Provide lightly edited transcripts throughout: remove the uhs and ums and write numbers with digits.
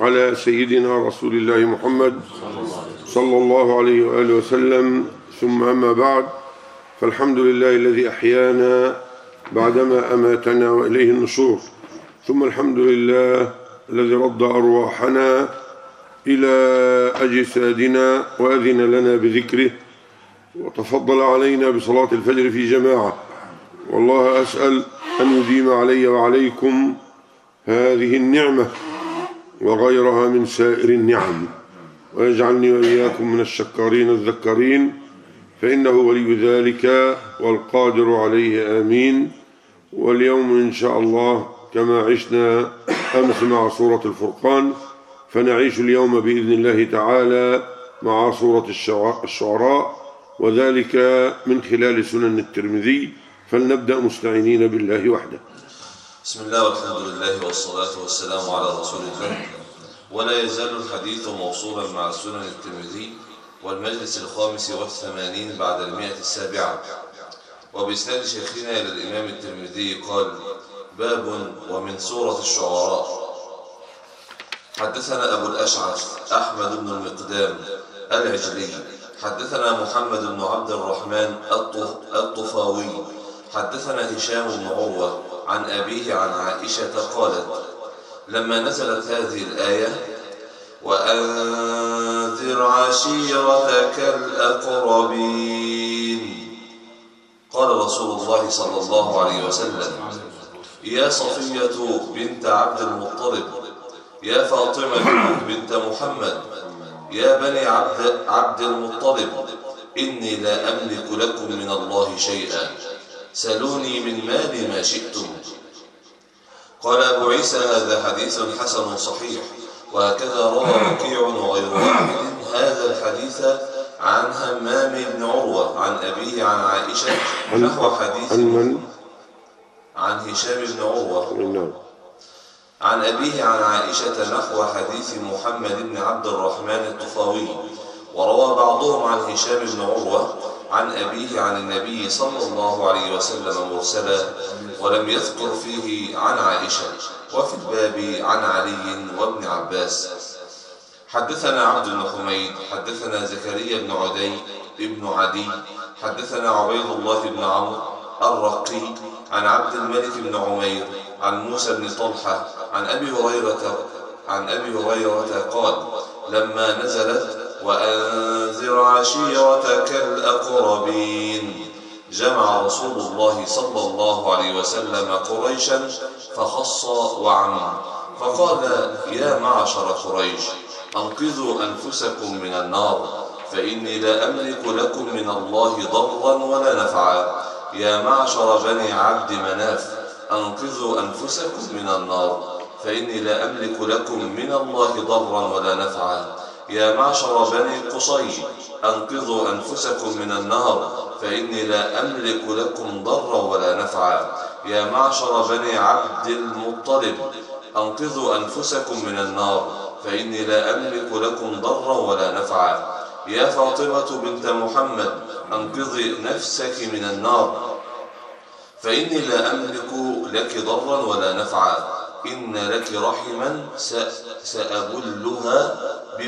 على سيدنا رسول الله محمد صلى الله عليه وآله وسلم، ثم أما بعد، فالحمد لله الذي أحيانا بعدما أماتنا وإليه النشور، ثم الحمد لله الذي رد أرواحنا إلى أجسادنا وأذن لنا بذكره وتفضل علينا بصلاة الفجر في جماعة. والله أسأل أن يديم علي وعليكم هذه النعمة وغيرها من سائر النعم، ويجعلني وإياكم من الشكارين الذكارين، فإنه ولي ذلك والقادر عليه، آمين. واليوم إن شاء الله كما عشنا أمس مع سورة الفرقان، فنعيش اليوم بإذن الله تعالى مع سورة الشعراء، وذلك من خلال سنن الترمذي. فلنبدأ مستعينين بالله وحده. بسم الله والحمد لله والصلاة والسلام على رسول الله. ولا يزال الحديث موصولا مع سنن الترمذي، والمجلس 85 بعد 107، وبإسناد شيخنا إلى الإمام الترمذي قال: باب ومن سورة الشعراء. حدثنا أبو الأشعث أحمد بن المقدام العجلي حدثنا محمد بن عبد الرحمن الطفاوي حدثنا هشام بن عروة عن أبيه عن عائشة قالت: لما نزلت هذه الآية: وأنذر عشيرتك الأقربين، قال رسول الله صلى الله عليه وسلم: يا صفية بنت عبد المطلب، يا فاطمة بنت محمد، يا بني عبد المطلب، إني لا أملك لكم من الله شيئا، سلوني من مالي ما شئتم. قال أبو عيسى: هذا حديث حسن صحيح. وهكذا روى وكيع وغير واحد هذا الحديث عن همام بن عروة عن أبيه عن عائشة نحو حديث عن هشام بن عروة عن أبيه عن عائشة نحو حديث محمد بن عبد الرحمن الطفاوي. وروى بعضهم عن هشام بن عروة عن أبيه عن النبي صلى الله عليه وسلم مرسلا، ولم يذكر فيه عن عائشة. وفي الباب عن علي وابن عباس. حدثنا عبد بن حميد حدثنا زكريا بن عدي حدثنا عبيد الله بن عمرو الرقي عن عبد الملك بن عمير عن موسى بن طلحة عن أبي هريرة قال: لما نزلت وأنذر عشيرتك الأقربين، جمع رسول الله صلى الله عليه وسلم قريشا فخص وعم، فقال: يا معشر قريش، أنقذوا أنفسكم من النار، فإني لا أملك لكم من الله ضرا ولا نفعا. يا معشر بني عبد مناف، أنقذوا أنفسكم من النار، فإني لا أملك لكم من الله ضرا ولا نفعا. يا معشر بني قصي، أنقذوا أنفسكم من النار، فإني لا أملك لكم ضرا ولا نفعا. يا معشر بني عبد المطلب، أنقذوا أنفسكم من النار، فإني لا أملك لكم ضرا ولا نفعا. يا فاطمة بنت محمد، أنقذي نفسك من النار، فإني لا أملك لك ضرا ولا نفعا. إن لك رحما سأبلها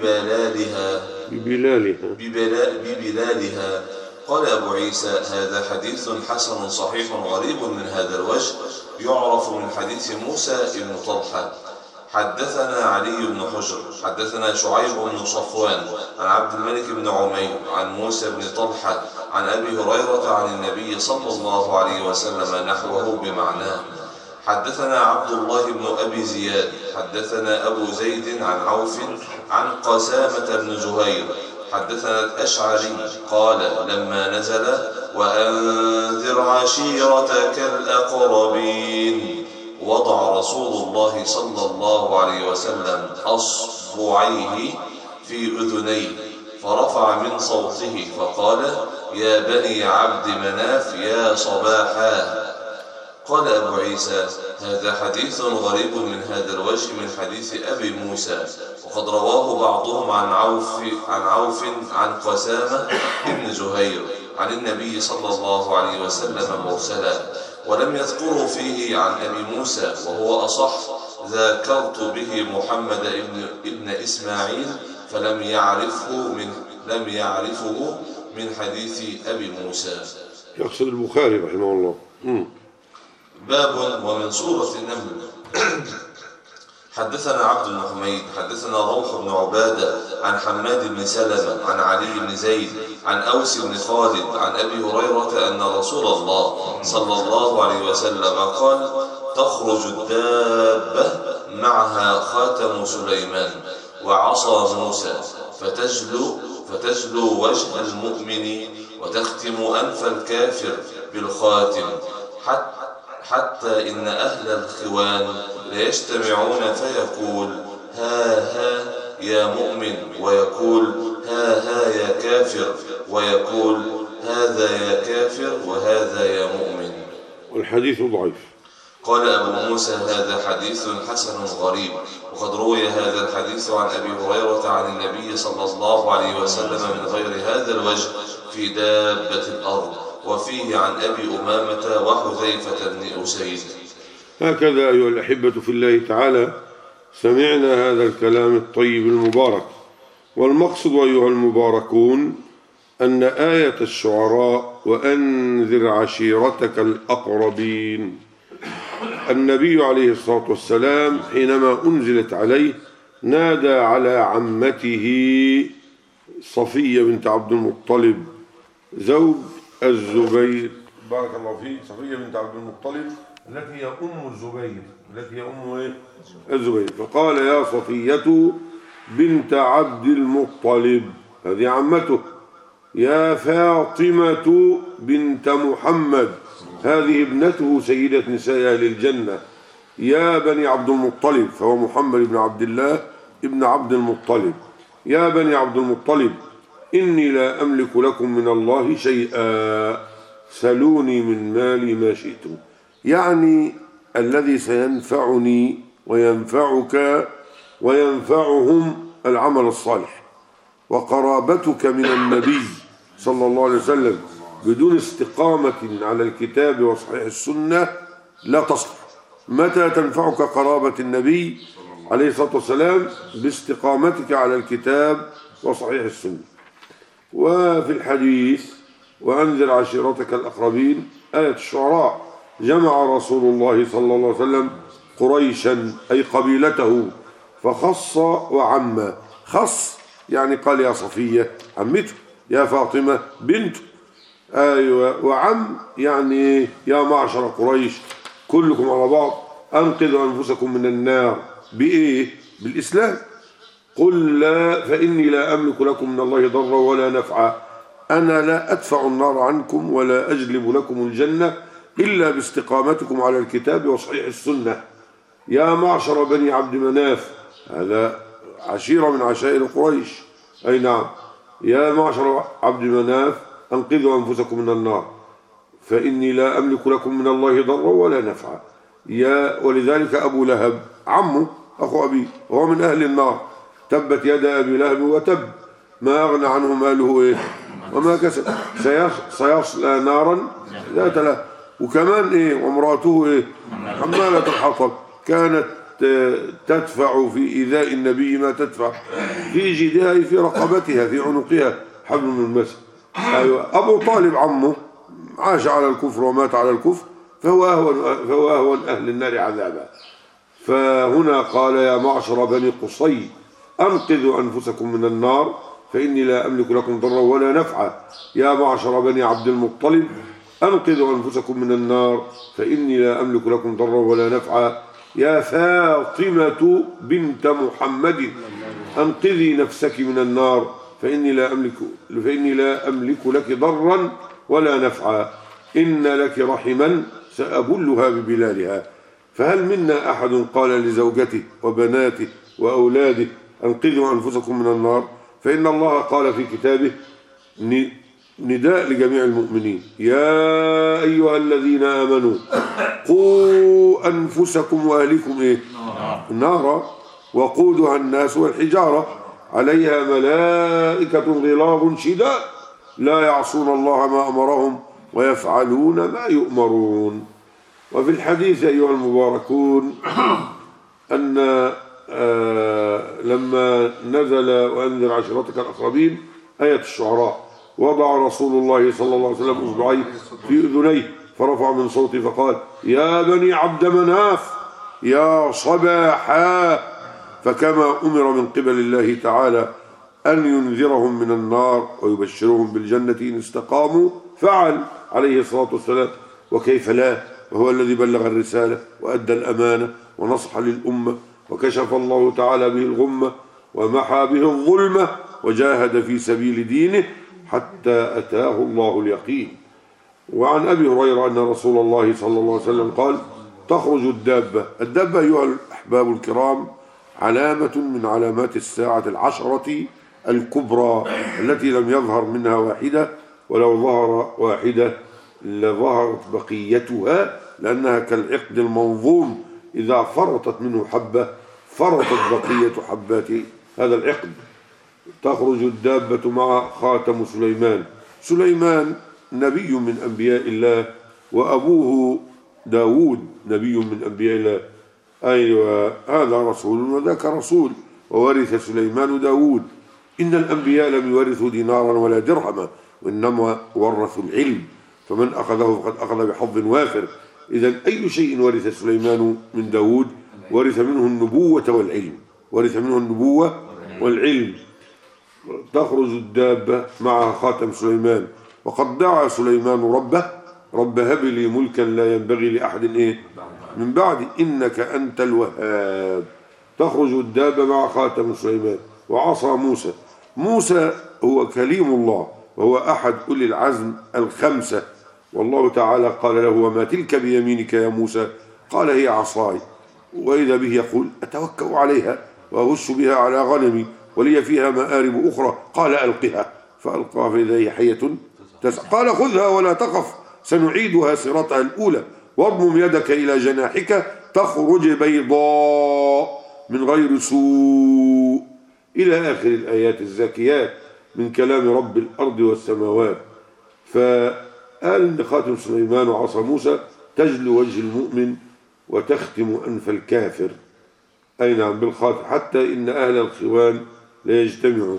ببلالها. قال أبو عيسى: هذا حديث حسن صحيح غريب من هذا الوجه، يعرف من حديث موسى بن طلحة. حدثنا علي بن حجر حدثنا شعيب بن صفوان عن عبد الملك بن عمير عن موسى بن طلحة عن أبي هريرة عن النبي صلى الله عليه وسلم نحوه بمعناه. حدثنا عبد الله بن أبي زياد حدثنا أبو زيد عن عوف عن قسامة بن زهير حدثنا الأشعري قال: لما نزل وأنذر عشيرتك الأقربين، وضع رسول الله صلى الله عليه وسلم أصبعيه في أذنيه، فرفع من صوته فقال: يا بني عبد مناف، يا صباحا. قال أبو عيسى: هذا حديث غريب من هذا الوجه من حديث أبي موسى، وقد رواه بعضهم عن عوف عن قسامة بن زهير عن النبي صلى الله عليه وسلم مرسلا، ولم يذكروا فيه عن أبي موسى، وهو أصح، ذاكرت به محمد ابن إسماعيل فلم يعرفه من حديث أبي موسى. يقصد البخاري رحمه الله. باب ومن سورة النمل. حدثنا عبد بن حميد حدثنا روح بن عبادة عن حماد بن سلمة عن علي بن زيد عن أوس بن خالد عن أبي هريرة أن رسول الله صلى الله عليه وسلم قال: تخرج الدابة معها خاتم سليمان وعصا موسى فتجلو وجه المؤمن وتختم أنف الكافر بالخاتم حتى إن أهل الخوان ليجتمعون فيقول: ها ها يا مؤمن، ويقول: ها ها يا كافر، ويقول: هذا يا كافر وهذا يا مؤمن. والحديث ضعيف. قال أبو موسى: هذا حديث حسن غريب. وقد روي هذا الحديث عن أبي هريرة عن النبي صلى الله عليه وسلم من غير هذا الوجه في دابة الأرض، وفيه عن أبي أمامة وحذيفة بن أسيد. هكذا أيها الأحبة في الله تعالى سمعنا هذا الكلام الطيب المبارك. والمقصد أيها المباركون أن آية الشعراء وأنذر عشيرتك الأقربين، النبي عليه الصلاة والسلام حينما أنزلت عليه نادى على عمته صفية بنت عبد المطلب زوج الزبير، بارك الله فيك، صفية بنت عبد المطلب التي هي أم الزبير، التي هي أم الزبير، فقال: يا صفية بنت عبد المطلب، هذه عمته، يا فاطمة بنت محمد، هذه ابنته سيدة نساء أهل الجنة، يا بني عبد المطلب، فهو محمد بن عبد الله ابن عبد المطلب، يا بني عبد المطلب إني لا أملك لكم من الله شيئا، سلوني من مالي ما شئتم. يعني الذي سينفعني وينفعك وينفعهم العمل الصالح، وقرابتك من النبي صلى الله عليه وسلم بدون استقامة على الكتاب وصحيح السنة لا تصلح. متى تنفعك قرابة النبي عليه الصلاة والسلام؟ باستقامتك على الكتاب وصحيح السنة. وفي الحديث وأنذر عشيرتك الأقربين، آية الشعراء، جمع رسول الله صلى الله عليه وسلم قريشا أي قبيلته، فخص وعم. خص يعني قال يا صفية عمته، يا فاطمة بنته، أيوة، وعم يعني يا معشر قريش كلكم على بعض أنقذوا أنفسكم من النار. بإيه؟ بالإسلام. قل لا فإني لا أملك لكم من الله ضرا ولا نفعا، أنا لا أدفع النار عنكم ولا أجلب لكم الجنة إلا باستقامتكم على الكتاب وصحيح السنة. يا معشر بني عبد مناف، هذا عشيرة من عشائر قريش، أي نعم، يا معشر عبد مناف أنقذوا أنفسكم من النار فإني لا أملك لكم من الله ضرا ولا نفعا. ولذلك أبو لهب عمه أخو أبي وهو من أهل النار، تبت يد أبي لهب وتب، ما أغنى عنه ماله إيه وما كسب، سيصلى نارا ذات لهب. وكمان إيه، وامرأته إيه، حمالة الحطب، كانت تدفع في إيذاء النبي ما تدفع في جيدها في رقبتها في عنقها حبل من مسد. أيوة. أبو طالب عمه عاش على الكفر ومات على الكفر، فهو أهون أهل النار عذابا. فهنا قال يا معشر بني قصي أنقذوا أنفسكم من النار فإني لا أملك لكم ضرا ولا نفعا. يا معشر بني عبد المطلب أنقذوا أنفسكم من النار فإني لا أملك لكم ضرا ولا نفعا. يا فاطمة بنت محمد أنقذي نفسك من النار فإني لا أملك لك ضرا ولا نفعا. إن لك رحما سأبلها ببلالها. فهل منا أحد قال لزوجته وبناته وأولاده أنقذوا أنفسكم من النار؟ فإن الله قال في كتابه نداء لجميع المؤمنين: يا أيها الذين آمنوا قوا أنفسكم وأهليكم إيه؟ نارا وقودها الناس والحجارة عليها ملائكة غلاظ شداد لا يعصون الله ما أمرهم ويفعلون ما يؤمرون. وفي الحديث أيها المباركون أن لما نزل وأنذر عشيرتك الأقربين آية الشعراء وضع رسول الله صلى الله عليه وسلم إصبعيه في أذنيه فرفع من صوته فقال يا بني عبد مناف يا صباحا، فكما أمر من قبل الله تعالى أن ينذرهم من النار ويبشرهم بالجنة إن استقاموا فعل عليه الصلاة والسلام، وكيف لا، وهو الذي بلغ الرسالة وأدى الأمانة ونصح للأمة وكشف الله تعالى به الغمة ومحى به الظلمة وجاهد في سبيل دينه حتى أتاه الله اليقين. وعن أبي هريرة أن رسول الله صلى الله عليه وسلم قال تخرج الدابة أيها الأحباب الكرام علامة من علامات الساعة العشرة الكبرى التي لم يظهر منها واحدة، ولو ظهر واحدة لظهرت بقيتها، لأنها كالعقد المنظوم إذا فرطت منه حبة فرطت بقية حبات هذا العقد. تخرج الدابة مع خاتم سليمان نبي من أنبياء الله، وأبوه داود نبي من أنبياء الله، أيوة هذا رسول وذاك رسول، وورث سليمان داود. إن الأنبياء لم يورثوا دينارا ولا درهما وإنما ورثوا العلم، فمن أخذه فقد أخذ بحظ وافر. إذن أي شيء ورث سليمان من داود؟ ورث منه النبوة والعلم. تخرج الدابة مع خاتم سليمان، وقد دعا سليمان رب هب لي ملكا لا ينبغي لأحد من بعد إنك أنت الوهاب. تخرج الدابة مع خاتم سليمان وعصا موسى هو كليم الله وهو أحد أولي العزم الخمسة، والله تعالى قال له وما تلك بيمينك يا موسى؟ قال هي عصاي، وإذا به يقول أتوكأ عليها وأهش بها على غنمي ولي فيها مآرب أخرى، قال ألقها فألقاها فإذا هي حية تسعى، قال خذها ولا تخف سنعيدها سيرتها الأولى واضمم يدك إلى جناحك تخرج بيضاء من غير سوء إلى آخر الآيات الزاكيات من كلام رب الأرض والسماوات. فقال خاتم سليمان وعصا موسى تجلو وجه المؤمن وتختم أنف الكافر، أي نعم بالخاتم، حتى إن أهل الخوان لا يجتمعوا،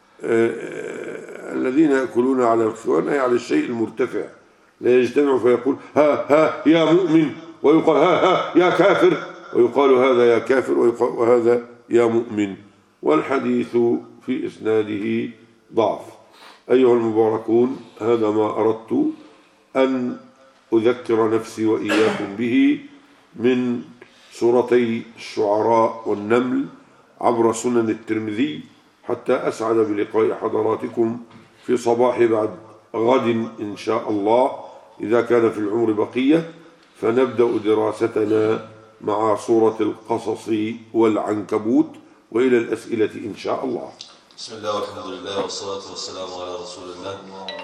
الذين يأكلون على الخوان أي على الشيء المرتفع لا يجتمع، فيقول ها يا مؤمن ويقال ها يا كافر، ويقال هذا يا كافر وهذا يا مؤمن، والحديث في إسناده ضعف. أيها المباركون، هذا ما أردت أن أذكر نفسي وإياكم به من سورتي الشعراء والنمل عبر سنن الترمذي، حتى أسعد بلقاء حضراتكم في صباح بعد غد إن شاء الله إذا كان في العمر بقية، فنبدأ دراستنا مع سورة القصص والعنكبوت وإلى الأسئلة إن شاء الله. بسم الله والحمد لله والصلاة والسلام على رسول الله.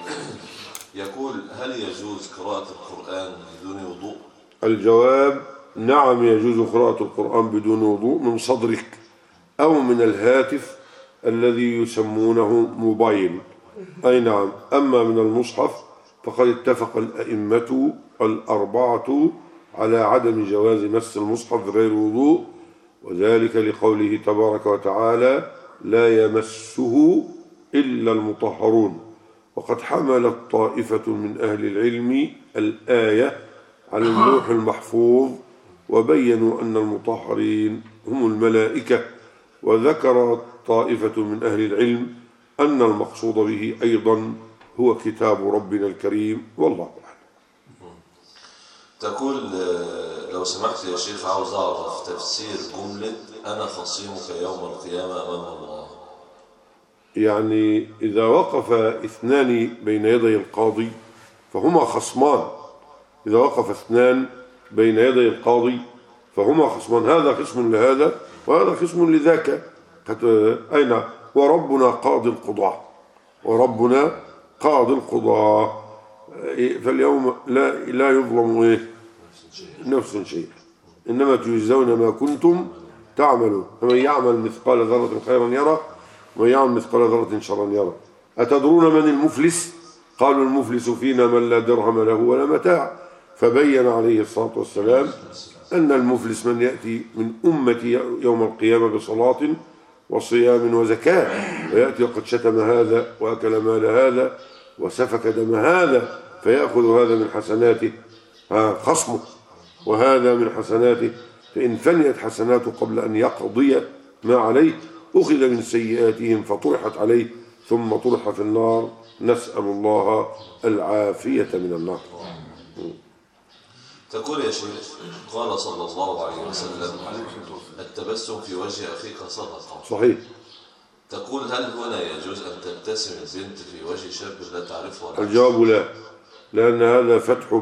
يقول هل يجوز قراءة القرآن بدون وضوء؟ الجواب نعم، يجوز قراءة القرآن بدون وضوء من صدرك أو من الهاتف الذي يسمونه موبايل، أي نعم. أما من المصحف فقد اتفق الأئمة الأربعة على عدم جواز مس المصحف غير وضوء، وذلك لقوله تبارك وتعالى لا يمسه إلا المطهرون. وقد حملت طائفة من أهل العلم الآية على اللوح المحفوظ وبينوا أن المطهرين هم الملائكة، وذكر طائفة من أهل العلم أن المقصود به أيضا هو كتاب ربنا الكريم، والله أعلم. تقول لو سمحت يا شيخ عاوز أعرف تفسير جملة أنا خصيمك يوم القيامة أمام الله. يعني إذا وقف اثنان بين يدي القاضي فهما خصمان، إذا وقف اثنان بين يدي القاضي فهما خصمان، هذا خصم لهذا وهذا خصم لذاك، أين وربنا قاضي القضاء، فاليوم لا يظلم نفس شيء، إنما تجزون ما كنتم تعملون، فمن يعمل مثقال ذرة خيرا يرى ومن يعمل مثقال ذرة شرا يرى. أتدرون من المفلس؟ قالوا المفلس فينا من لا درهم له ولا متاع، فبين عليه الصلاة والسلام أن المفلس من يأتي من أمتي يوم القيامة بصلاة وصيام وزكاة ويأتي وقد شتم هذا وأكل مال هذا وسفك دم هذا فيأخذ هذا من حسناته خصمه وهذا من حسناته، فإن فنيت حسناته قبل أن يقضي ما عليه أخذ من سيئاتهم فطرحت عليه ثم طرح في النار، نسأل الله العافية من النار. تقول يا شيخ قال صلى الله عليه وسلم التبسم في وجه أخيك صدقة. صحيح. تقول هل هنا يجوز أن تبتسم البنت في وجه شاب لا تعرفه؟ الجواب لا، لأن هذا فتح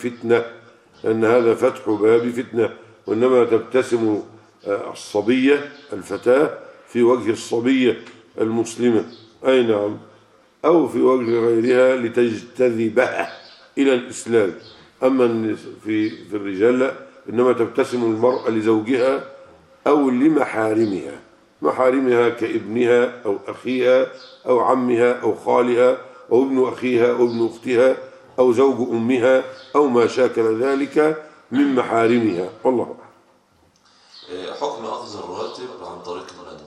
باب فتنة، وإنما تبتسم الصبية الفتاة في وجه الصبية المسلمة، أي نعم، أو في وجه غيرها لتجتذبها إلى الإسلام. أما في الرجال لا، إنما تبتسم المرأة لزوجها أو محارمها كابنها أو أخيها أو عمها أو خالها أو ابن أخيها أو ابن أختها أو زوج أمها أو ما شاكل ذلك من محارمها. والله أعلم. حكم أخذ الراتب عن طريق البنك؟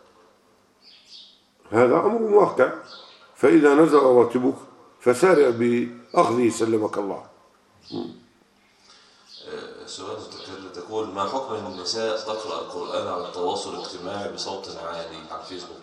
هذا أمر واقع، فإذا نزل راتبك فسارع بأخذه سلمك الله. سؤال تقول ما حكم النساء تقرأ القرآن على التواصل الاجتماعي بصوت عالي على الفيسبوك؟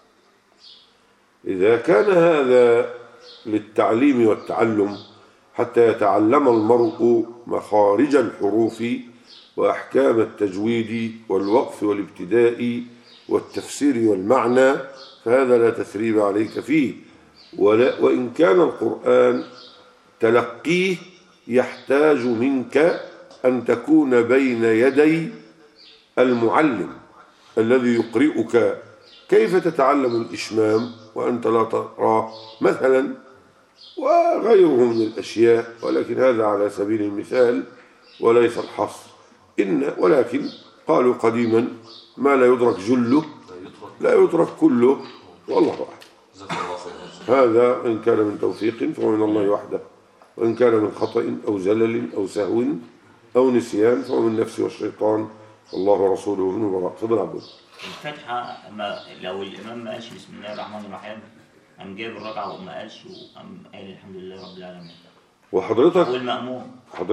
إذا كان هذا للتعليم والتعلم حتى يتعلم المرء مخارج الحروف وأحكام التجويد والوقف والابتداء والتفسير والمعنى، فهذا لا تثريب عليك فيه. وإن كان القرآن تلقيه يحتاج منك أن تكون بين يدي المعلم الذي يقرئك. كيف تتعلم الإشمام وأنت لا تراه مثلا، وغيره من الأشياء، ولكن هذا على سبيل المثال وليس الحصر. ولكن قالوا قديما ما لا يدرك جله لا يدرك كله، والله أعلم. هذا إن كان من توفيق فهو من الله وحده، وإن كان من خطأ أو زلل أو سهو أو نسيان فهو من نفسه والشيطان، والله ورسوله من براء. تفضل عبد. الفاتحة لو الإمام ما قالش بسم الله الرحمن الرحيم قام جايب الركعة وما قالش وقام قال الحمد لله رب العالمين، وحضرتك والمأموم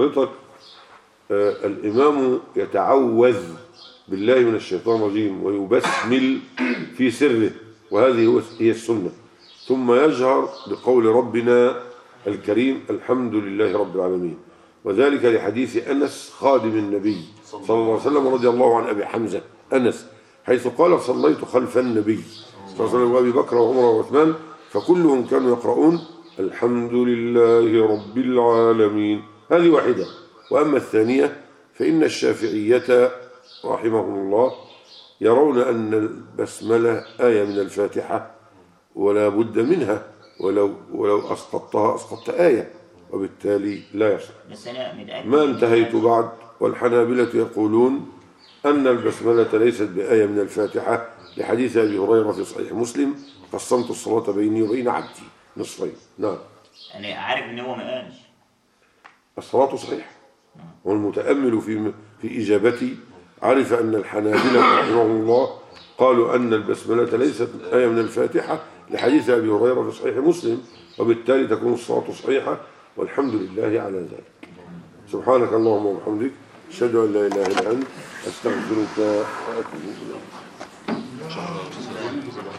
الإمام يتعوذ بالله من الشيطان الرجيم ويبسمل في سره، وهذه هي السنة، ثم يجهر بقول ربنا الكريم الحمد لله رب العالمين، وذلك لحديث أنس خادم النبي صلى الله عليه وسلم رضي الله عن أبي حمزة أنس، حيث قال صليت خلف النبي صلى الله عليه وسلم وأبي بكر وعمر وعثمان فكلهم كانوا يقرؤون الحمد لله رب العالمين. هذه واحدة. وأما الثانية فإن الشافعية رحمهم الله يرون أن البسملة آية من الفاتحة ولا بد منها، ولو أسقطتها أسقطت آية، وبالتالي لا يصح. ما انتهيت بعد. والحنابلة يقولون أن البسملة ليست بآية من الفاتحة لحديث أبي هريرة في صحيح مسلم قسمت الصلاة بيني وبين عبدي نصفين. نعم. يعني عارف إن هو ما قالش الصلاة صحيحة، والمتأمل في إجابتي عرف أن الحنابلة رحمهم الله قالوا أن البسملة ليست آية من الفاتحة لحديث أبي هريرة في صحيح مسلم، وبالتالي تكون الصلاة صحيحة، والحمد لله على ذلك. سبحانك اللهم وبحمدك أشهد أن لا إله إلا أنت أستغفرك وأتوب إليك.